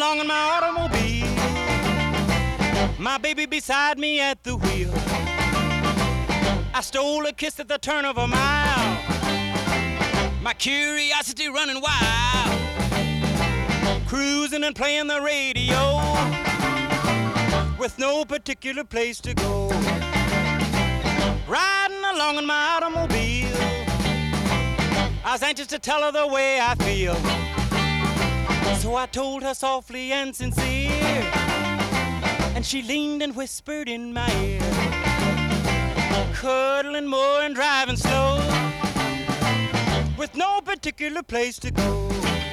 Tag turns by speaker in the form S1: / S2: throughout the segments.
S1: along in my automobile, my baby beside me at the wheel. I stole a kiss at the turn of a mile, my curiosity running wild, cruising and playing the radio with no particular place to go. Riding along in my automobile, I was anxious to tell her the way I feel. So I told her softly and sincere, and she leaned and whispered in my ear, cuddling more and driving slow with no particular place to go.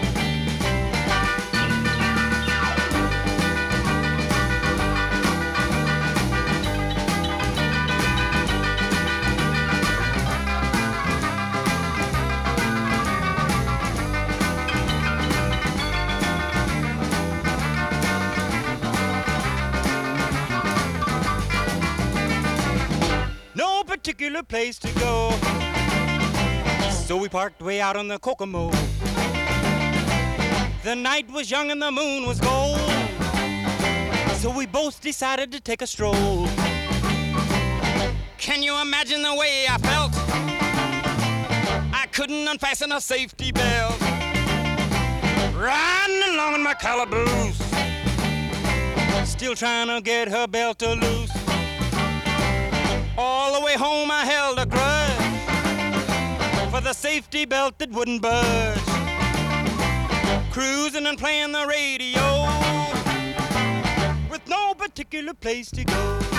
S1: No particular place to go. So we parked way out on the Kokomo. The night was young and the moon was gold, so we both decided to take a stroll. Can you imagine the way I felt? I couldn't unfasten a safety belt, riding along in my calaboose, still trying to get her belt to loose. All the way home I held a grudge for the safety belt that wouldn't budge, cruising and playing the radio with no particular place to go.